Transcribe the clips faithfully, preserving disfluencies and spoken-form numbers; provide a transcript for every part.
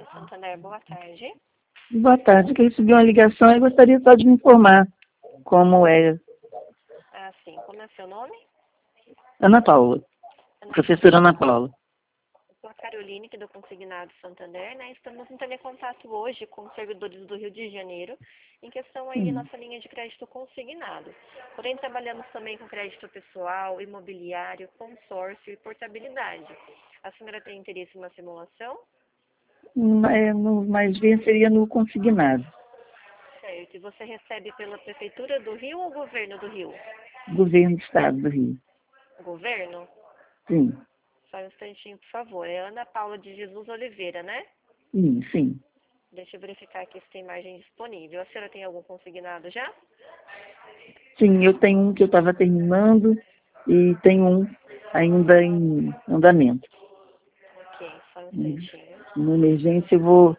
Milênio Santander, boa tarde. Boa tarde, eu recebi uma ligação e gostaria só de me informar como é. Ah, sim. Como é o seu nome? Ana Paula, Ana professora Ana Paula. Eu sou a Caroline, aqui do Consignado Santander, né? Estamos entrando em contato hoje com os servidores do Rio de Janeiro, em questão aí Hum. nossa linha de crédito consignado. Porém, trabalhamos também com crédito pessoal, imobiliário, consórcio e portabilidade. A senhora tem interesse em uma simulação? Hum, É, no, mais bem seria no consignado, Certo. E você recebe pela Prefeitura do Rio ou Governo do Rio? governo do estado do Rio. Governo? Sim, Só um instantinho, por favor. É Ana Paula de Jesus Oliveira, né? sim, sim. Deixa eu verificar aqui se tem margem disponível. A senhora tem algum consignado já? Sim, eu tenho um que eu estava terminando e tenho um ainda em andamento. Ok, só um Hum, instantinho. Uma emergência eu vou.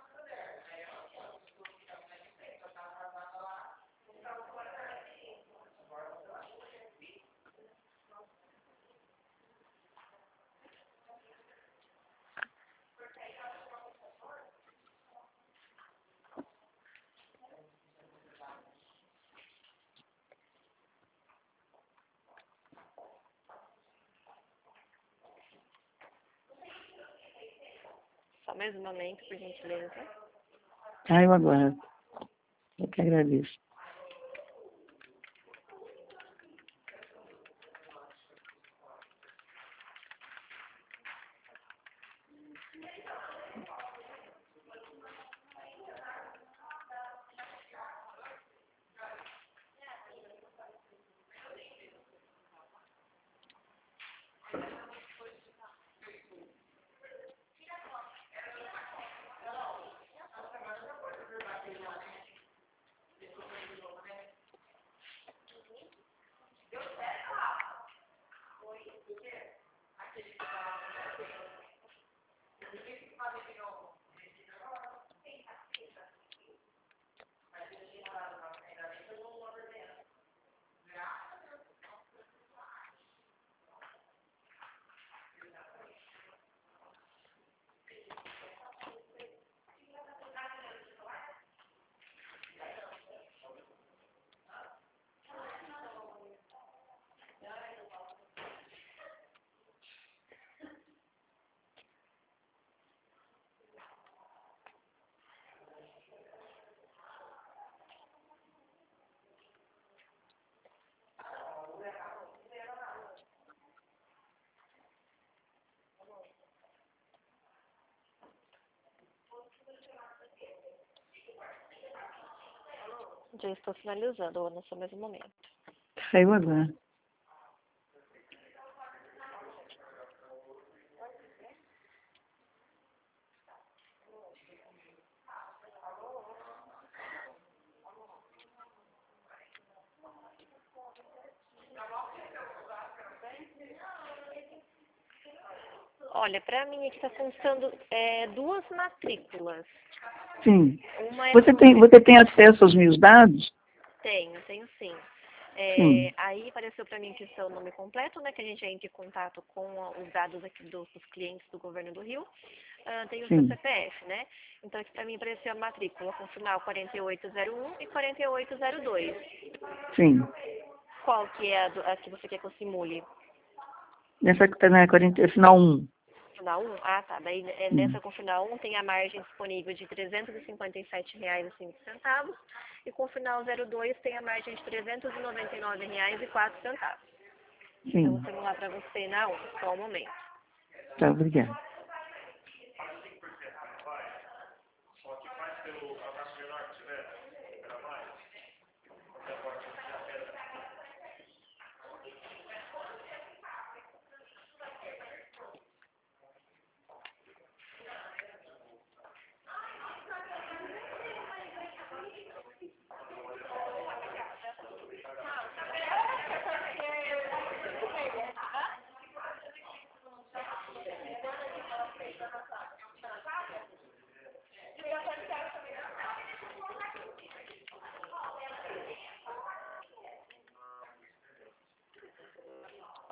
Só mais um momento, por gentileza. Ah, eu aguardo. Eu que agradeço. Já estou finalizando, Ana, só mais um momento. Ah, eu aguardo. Olha, para mim aqui está constando é, duas matrículas. Sim. Uma é Você com... tem, você tem acesso aos meus dados? Tenho, tenho sim. Sim, É, aí apareceu para mim que seu nome completo, né? Que a gente entra em contato com a- os dados aqui dos, dos clientes do Governo do Rio. Ah, tem o seu sim, C P F, né? Então aqui para mim apareceu a matrícula com final quarenta e oito zero um e quarenta e oito zero dois. sim. Qual que é a, do- a que você quer que eu simule? Nessa que está na quarenta, final um. Final um? Ah, tá. Daí é, Hum, nessa com final um tem a margem disponível de trezentos e cinquenta e sete reais e cinco centavos e com final zero dois tem a margem de trezentos e noventa e nove reais e quatro centavos. Então vou sim. simular para você na um, só um momento. Tá, obrigada.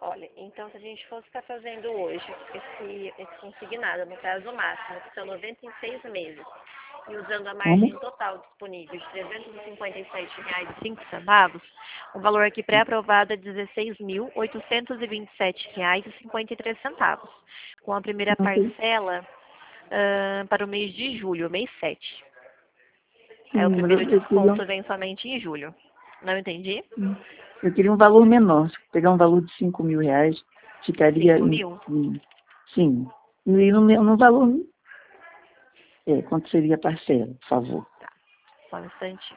Olha, então se a gente fosse estar fazendo hoje esse, esse consignado, no prazo máximo, que são noventa e seis meses, e usando a margem Como? total disponível de trezentos e cinquenta e sete reais e cinco centavos, o valor aqui pré-aprovado é dezesseis mil oitocentos e vinte e sete reais e cinquenta e três centavos, com a primeira Não sei. parcela ah, para o mês de julho, mês sete. É o Sim, mas primeiro eu, eu, queria, desconto vem somente em julho. Não entendi? um- eu queria um valor menor. Se pegar um valor de cinco mil reais, ficaria cinco em, mil? em- sim. E no, meu- no valor, é, quanto seria a parcela, por favor? Só um instantinho.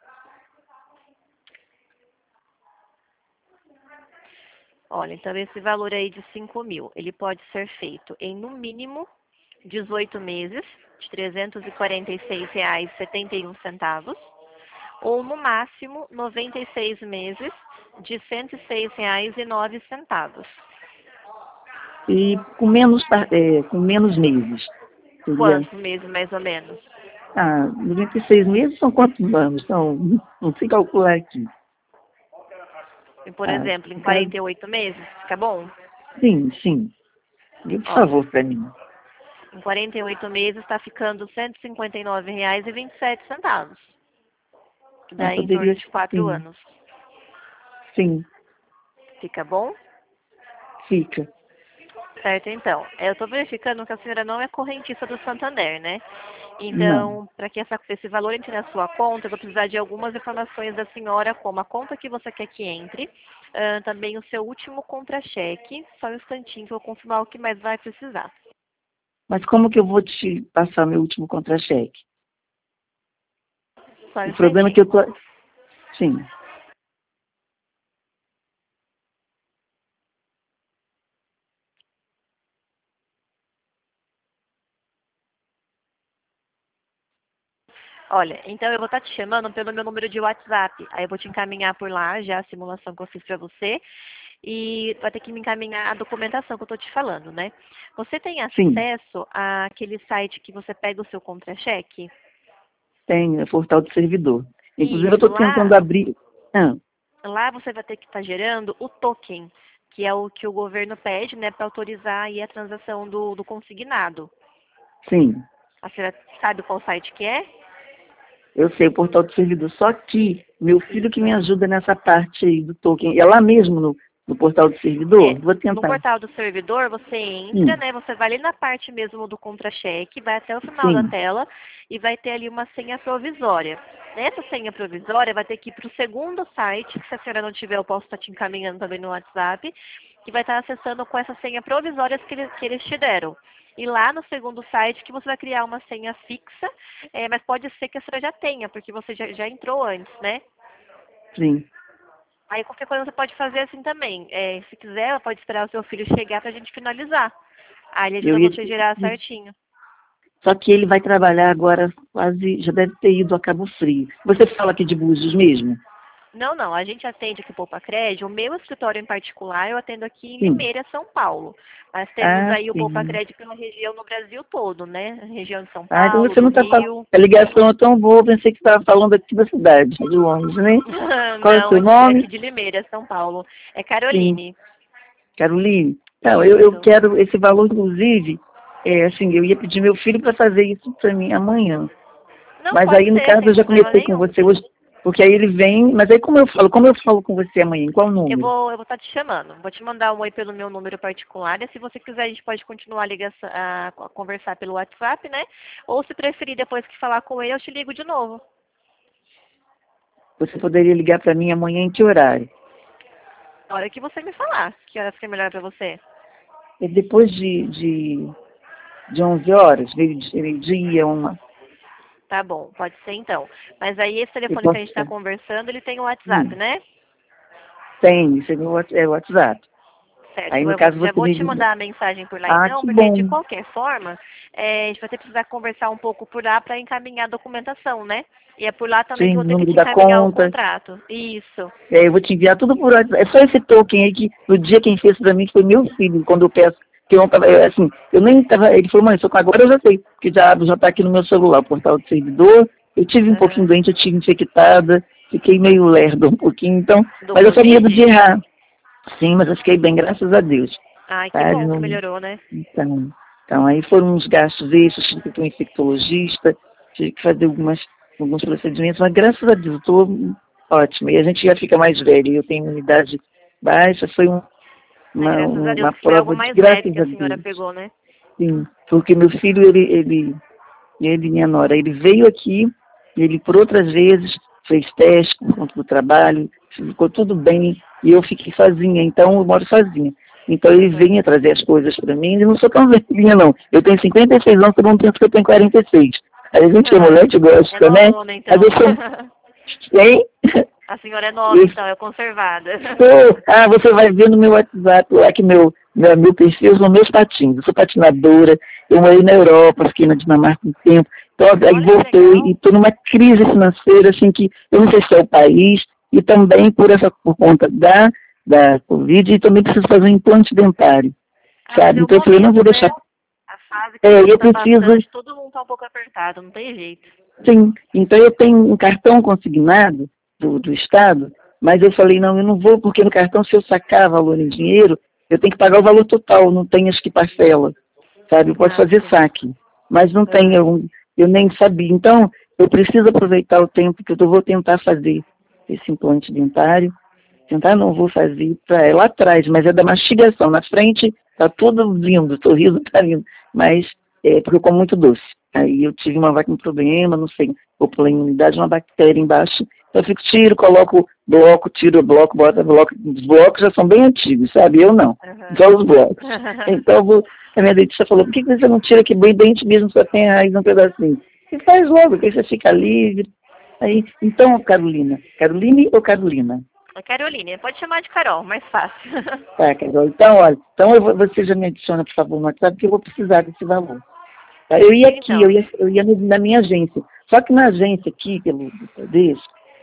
Olha, então esse valor aí de cinco mil, ele pode ser feito em no mínimo dezoito meses, de trezentos e quarenta e seis reais e setenta e um centavos, ou no máximo noventa e seis meses, de cento e seis reais e nove centavos. E com menos, par- é, com menos meses. Seria, Quantos meses, mais ou menos? ah, noventa e seis meses são quantos anos? Então, não sei calcular aqui. E, por Ah, exemplo, em no caso, quarenta e oito meses, fica bom? sim, sim. Por Olha, favor, para mim. em quarenta e oito meses está ficando cento e cinquenta e nove reais e vinte e sete centavos, que Ah, dá em torno poderia, de quatro sim, anos. sim, Fica bom? fica. Certo, então. Eu estou verificando que a senhora não é correntista do Santander, né? Não. Então, para que essa- esse valor entre na sua conta, eu vou precisar de algumas informações da senhora, como a conta que você quer que entre, ah, também o seu último contra-cheque. Só um instantinho que eu vou confirmar o que mais vai precisar. Mas como que eu vou te passar meu último contra-cheque? Só um O problema é que instantinho. eu tô... Sim. Olha, então eu vou estar te chamando pelo meu número de WhatsApp. Aí eu vou te encaminhar por lá já a simulação que eu fiz para você. E vai ter que me encaminhar a documentação que eu estou te falando, né? Você tem Sim, acesso àquele site que você pega o seu contra-cheque? tem, é portal do servidor. Inclusive, eu Isso, estou tentando lá, abrir... Ah, lá você vai ter que estar gerando o token, que é o que o governo pede, né, para autorizar aí a transação do, do consignado. sim, A senhora sabe qual site que é? eu sei, o portal do servidor. Só que meu filho que me Isso. ajuda nessa parte aí do token. É lá mesmo no, no portal do servidor? É, Vou no tentar. portal do servidor você entra, Sim, né? Você vai ali na parte mesmo do contra-cheque, vai até o final da sim, tela e vai ter ali uma senha provisória. Nessa senha provisória vai ter que ir para o segundo site, que se a senhora não tiver, eu posso estar te encaminhando também no WhatsApp, que vai estar acessando com essa senha provisória que eles, que eles te deram. E lá no segundo site que você vai criar uma senha fixa, é, mas pode ser que a senhora já tenha, porque você já, já entrou antes, né? sim. Aí qualquer coisa você pode fazer assim também. É, se quiser, ela pode esperar o seu filho chegar pra gente finalizar. Aí ele Eu ajuda ia te você a gerar pedir. certinho. Só que ele vai trabalhar agora quase, já deve ter ido a Cabo Frio. Você fala aqui de Búzios mesmo? Não, não, a gente atende aqui Poupa Crédito. O meu escritório em particular, eu atendo aqui em Sim. Limeira, São Paulo. Nós temos Ah, aí o Poupa sim. Crédito pela região no Brasil todo, né? Região de São Ah, então Paulo, você do não está falando. Rio. A ligação é tão boa, eu pensei que você estava falando aqui da cidade, de longe, né? Qual é o Não, seu aqui, aqui nome? de Limeira, São Paulo. É Sim, Caroline. Caroline. Não, eu, eu Isso. quero esse valor, inclusive, é, assim, eu ia pedir meu filho para fazer isso para mim amanhã. Não, Mas pode aí, no ser, caso, sem eu já problema comecei com nenhum. você hoje, porque aí ele vem, mas aí como eu falo, como eu falo com você amanhã, em qual Eu número? vou, eu vou estar te chamando. Vou te mandar um oi pelo meu número particular. E se você quiser, a gente pode continuar a, ligação, a, a conversar pelo WhatsApp, né? Ou se preferir, depois que falar com ele, eu te ligo de novo. Você poderia ligar para mim amanhã em que horário? Na hora que você me falar, que horas que é melhor para você. É depois de, de, de onze horas, meio-dia, meio-dia, uma. Tá bom, pode ser então. Mas aí esse Eu telefone que a posso gente está estar. conversando, ele tem o WhatsApp, Hum, né? tem, isso é meu Whats- é o WhatsApp. Certo, Aí, eu no vou- caso, já você vou me te liga. mandar a mensagem por lá Ah, então, que porque de bom. qualquer forma, é, a gente vai ter que precisar conversar um pouco por lá para encaminhar a documentação, né? E é por lá também Sim, que eu o vou ter que número te da encaminhar o conta. contrato. Isso. É, eu vou te enviar tudo por WhatsApp. É só esse token aí que no dia quem fez para mim foi meu filho, quando eu peço. Que eu, não tava, eu, assim, eu nem estava. Ele falou, mãe, só que agora eu já sei, porque já já está aqui no meu celular, o portal do servidor. Eu tive um pouquinho Aham. doente, eu tive infectada, fiquei meio lerda um pouquinho, então. Do Mas eu só medo de Covid? errar. Sim, mas eu fiquei bem, graças a Deus. Ai, que Sabe? bom que Não, melhorou, né? então, então, aí foram uns gastos extras, tive que ir para um infectologista, tive que fazer algumas, alguns procedimentos, mas graças a Deus, eu estou ótima. E a gente já fica mais velho, eu tenho imunidade baixa, foi um, Ai, uma, graças a Deus uma que foi algo prova de mais leve graças que a a senhora Deus. pegou, né? Sim, porque meu filho, ele, ele, ele e minha nora, ele veio aqui, ele por outras vezes fez teste por conta do trabalho, ficou tudo bem, e eu fiquei sozinha, então eu moro sozinha. Então ele Uhum. vinha trazer as coisas para mim, e não sou tão velhinha não. Eu tenho cinquenta e seis anos, todo mundo pensa que eu tenho quarenta e seis. Aí a gente que é Ah, mulher, a gente é gosta, né? novona, Mas então. eu sou, hein? A senhora é nova, Eu então, é conservada. sou, ah, você vai ver no meu WhatsApp lá que meu, meu, meu perfil são meus patins. Eu sou patinadora, eu morei na Europa, fiquei na Dinamarca um tempo, então aí Olha que voltei e legal. estou numa crise financeira, assim, que eu não sei se é o país, e também por essa, por conta da, da Covid, e também preciso fazer um implante dentário, Ah, mas sabe? é o Então eu falei, não vou momento, deixar, né? A fase que a é, gente eu está preciso, passando, todo mundo tá um pouco apertado, não tem jeito. sim, então eu tenho um cartão consignado do, do Estado, mas eu falei, não, eu não vou, porque no cartão, se eu sacar valor em dinheiro, eu tenho que pagar o valor total, não tem acho que parcela, sabe? Eu posso Ah, fazer sim. saque, mas não tem, Aham. eu, eu nem sabia. Então, eu preciso aproveitar o tempo que eu vou tentar fazer esse implante dentário, tentar não vou fazer pra, é lá atrás, mas é da mastigação, na frente tá tudo vindo, o sorriso tá vindo, mas é porque eu como muito doce. Aí eu tive uma vaca um problema, não sei, ou pela imunidade, uma bactéria embaixo. Então eu fico, tiro, coloco bloco, tiro bloco, bota bloco. Os blocos já são bem antigos, sabe? Eu não, Aham. só os blocos. Então eu vou, a minha dentista falou, por que que você não tira que bem dente mesmo só tem a raiz um pedacinho? E faz logo, porque você fica livre. Aí, então, Carolina, Caroline ou Carolina? A Caroline, pode chamar de Carol, mais fácil. Tá, Carol. Então, olha, então eu vou, você já me adiciona, por favor, no WhatsApp, porque eu vou precisar desse valor. Tá? Eu ia aqui, eu Então, ia, eu ia no- na minha agência. Só que na agência aqui, pelo desse,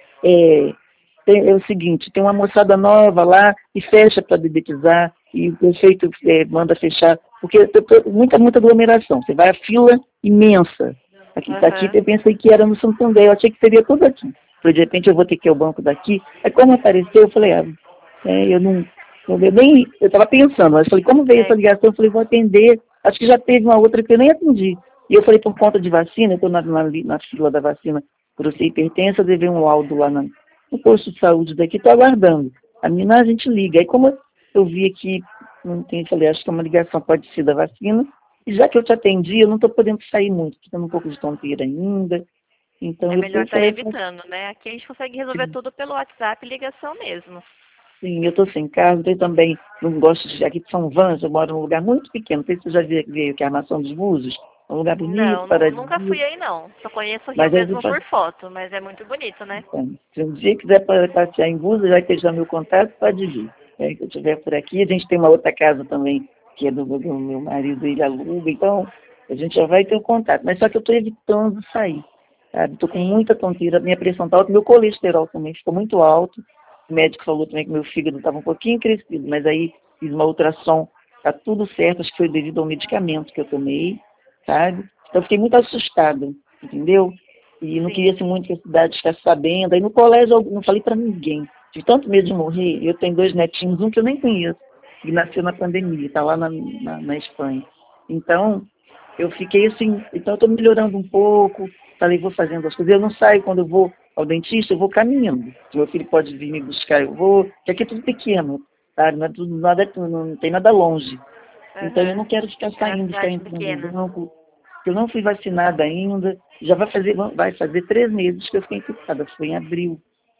é, tem- é o seguinte, tem uma moçada nova lá e fecha para dedetizar, e o prefeito é, manda fechar, porque tem tem muita, muita aglomeração. Você vai a fila imensa. Aqui, tá aqui, aham. eu pensei que era no Santander, eu achei que seria tudo aqui. Falei, de repente eu vou ter que ir ao banco daqui. Aí como apareceu, eu falei, ah, é, eu não, eu nem, eu estava pensando, mas falei, como veio essa É, ligação? Eu falei, vou atender. Acho que já teve uma outra que eu nem atendi. E eu falei, por conta de vacina, eu estou na, na, na fila da vacina por ser hipertensa, eu levei um laudo lá na, no posto de saúde daqui, estou aguardando. A menina, a gente liga. Aí como eu vi aqui, não tem, falei, acho que é uma ligação, pode ser da vacina, e já que eu te atendi, eu não estou podendo sair muito, estou tendo um pouco de tonteira ainda. Então é eu, melhor eu estar falei, evitando, né? Aqui a gente consegue resolver tudo pelo WhatsApp e ligação mesmo. sim, eu estou sem casa, eu também não gosto de. Aqui de São Vans, eu moro num lugar muito pequeno, não sei se você já viu, viu que é a Armação dos Búzios, é um lugar bonito, Não, nu- nunca paradisíaco, fui aí não. Só conheço o Rio mas eu vou mesmo fazer. por foto, mas é muito bonito, né? Então, se um dia quiser pa- passear em Búzios, já que já meu contato, pode vir. É, que eu estiver por aqui, a gente tem uma outra casa também, que é do, do meu marido, ele aluga, então a gente já vai ter o contato. Mas só que eu estou evitando sair, sabe? Estou com Sim. muita tonteira, minha pressão está alta, meu colesterol também ficou muito alto. O médico falou também que meu fígado estava um pouquinho crescido, mas aí fiz uma ultrassom, está tudo certo, acho que foi devido ao medicamento que eu tomei, sabe? Então eu fiquei muito assustada, entendeu? E não queria Sim. assim, muito que a cidade ficasse sabendo. Aí no colégio eu não falei para ninguém. Tive tanto medo de morrer. Eu tenho dois netinhos, um que eu nem conheço, que nasceu na pandemia, está lá na, na, na Espanha. Então, eu fiquei assim, então eu estou melhorando um pouco, falei, vou fazendo as coisas. Eu não saio quando eu vou ao dentista, eu vou caminhando. Se meu filho pode vir me buscar, eu vou, porque aqui é tudo pequeno, sabe? Não, é tudo, nada, não tem nada longe. Então eu não Aham. quero ficar É uma saindo, ficar cidade entrando no pequena. banco. Eu não fui vacinada ainda, já vai fazer, vai fazer três meses que eu fiquei infectada, foi em abril.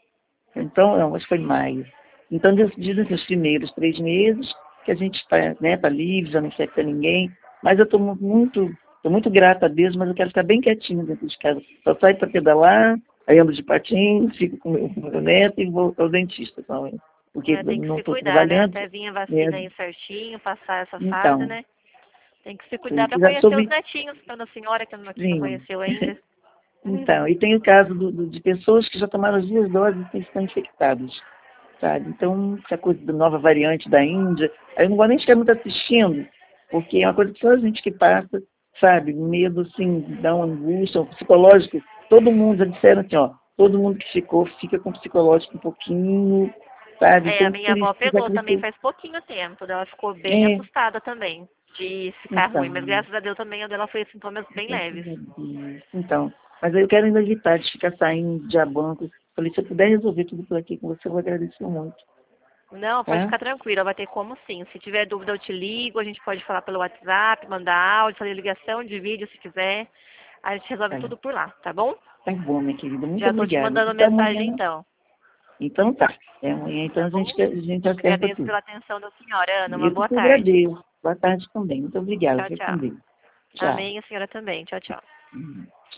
Então, não, mas foi em maio. Então, diz- dizem que os primeiros três meses que a gente está, né, tá livre, já não infecta ninguém, mas eu estou muito, tô muito grata a Deus, mas eu quero ficar bem quietinha dentro de casa. Só saio para pedalar, aí ando de patins, fico com o meu, com o meu neto e vou ao dentista. Então, porque É, eu tem que não se estou cuidar, né? trabalhando, Até vir a né? vacina aí certinho, passar essa fase, Então, né? Tem que se sim, cuidar para já conhecer os soube, netinhos, para a senhora que não, que não sim. conheceu ainda. Então, e tem o caso do, do- de pessoas que já tomaram as duas doses e estão infectadas, sabe? Então, essa coisa da nova variante da Índia, aí eu não vou nem ficar muito assistindo, porque é uma coisa que só a gente que passa, sabe? Medo, assim, dá uma angústia, um psicológico, todo mundo, já disseram assim, ó, todo mundo que ficou, fica com o psicológico um pouquinho, sabe? É, Então, a minha por avó isso que pegou já também cresceu. faz pouquinho tempo. Ela ficou bem É, assustada também de ficar ruim, mas então, graças a Deus também a dela foi sintomas bem graças leves. a Deus. Então, mas eu quero ainda evitar de ficar saindo de banco. Falei, se eu puder resolver tudo por aqui com você, eu vou agradecer muito, Não, pode tá? ficar tranquila, vai ter como sim. Se tiver dúvida, eu te ligo, a gente pode falar pelo WhatsApp, mandar áudio, fazer ligação de vídeo se quiser. A gente resolve Tá, tudo por lá, tá bom? tá bom, minha querida. Muito Já tô te obrigada. mandando Até mensagem amanhã. então, Então tá. Até amanhã, então tá a bom? gente, a gente acerta Agradeço tudo. pela atenção da senhora, Ana. E Uma eu que boa te tarde. agradeço. Boa tarde também. Muito obrigada. Tchau, Fica com tchau. Deus. Tchau. Amém, a senhora também. Tchau, tchau. Uhum.